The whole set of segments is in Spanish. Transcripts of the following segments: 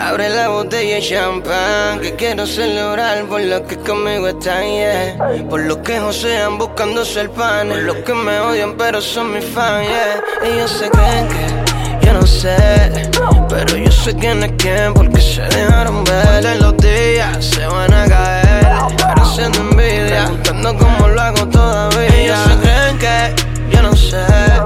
Abre la botella de champán, que quiero celebrar por lo que conmigo están, yeah. Por los que josean buscándose el pan, por los que me odian pero son mis fans, yeah. Ellos se creen que yo no sé, pero yo sé quién es quién porque se dejaron ver. En los días se van a caer, parecen envidia, preguntando cómo lo hago todavía. Ellos se creen que yo no sé,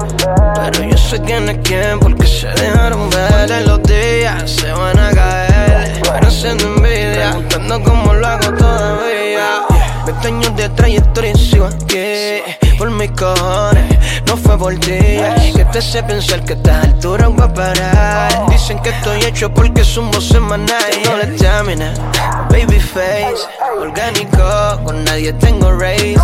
pero yo sé quién es quién porque se dejaron ver. En los días se van a caer, parecen envidia, preguntando cómo lo hago todavía. 20 años de trayectoria y sigo aquí por mis cojones, no fue por ti. Que te hace pensar que a estas alturas voy a parar. Dicen que estoy hecho porque es un voz semanal. No le estamina, babyface, orgánico, con nadie tengo race.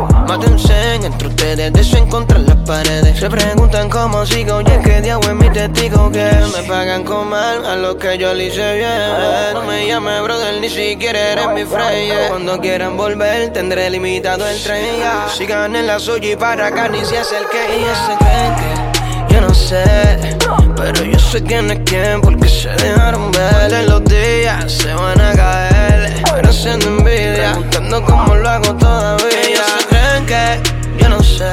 Mátense entre ustedes, de eso encontrar las paredes. Se preguntan cómo sigo, y es que diablo es mi testigo. Que me pagan con mal a lo que yo le hice bien. No me llames brother, ni siquiera eres mi friend. Cuando quieran volver tendré limitado el tren. Sigan en la suya y para acá ni se acerquen. Ellos se creen que yo no sé, pero yo sé quién es quién porque se dejaron ver. En los días se van a caer, parecen envidia, preguntando cómo lo hago todavía. Ellos se creen que yo no sé,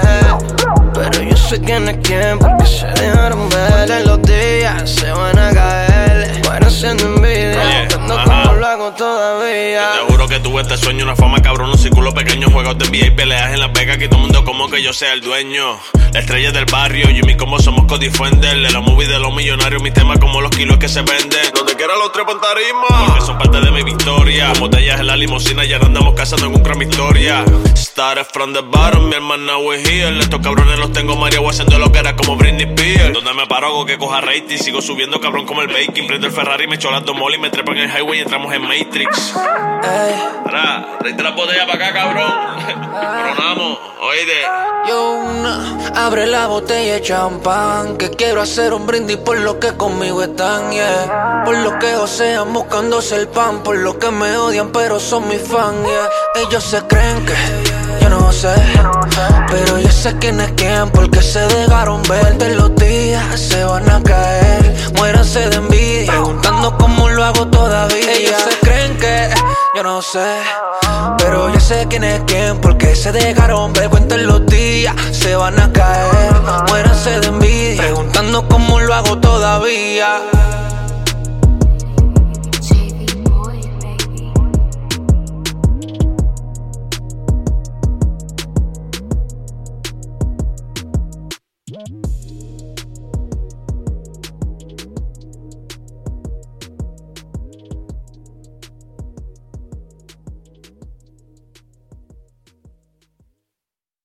pero yo sé quién es quién porque se dejaron ver. En los días se van a caer, parecen envidia, preguntando cómo lo hago todavía. Te juro que tuve este sueño, una fama cabrón, un círculo pequeño, juegos de NBA y peleas en Las Vegas, que todo el mundo como que yo sea el dueño. La estrella del barrio, yo y mi combo somos Cody Fender. De la movie de los millonarios, mis temas como los kilos que se venden. Donde quiera los trepan tarima, porque son parte de mi victoria. Botellas en la limusina, ya andamos cazando en un crime historia. Started from the bottom, mi hermana we here. Estos cabrones los tengo mareado haciendo lo que era como Britney Spears. Donde me paro hago que coja rating, sigo subiendo cabrón como el baking. Prendo el Ferrari, me echo las dos molly, me trepo en el highway y entramos en Matrix. Ahora, tráete la botella para acá, cabrón. Coronamos, oíste. Abre la botella de champán, que quiero hacer un brindis por los que conmigo están, yeah. Por los que josean buscándose el pan, por los que me odian pero son mis fans, yeah. Ellos se creen que yo no sé, pero yo sé quién es quién porque se dejaron ver. De los días se van a caer, muéranse de envidia, preguntando cómo lo hago todavía. Ellos se creen que yo no sé, pero yo sé quién es quién porque se dejaron ver. Cuenten los días, se van a caer, muéranse de envidia, preguntando cómo lo hago todavía.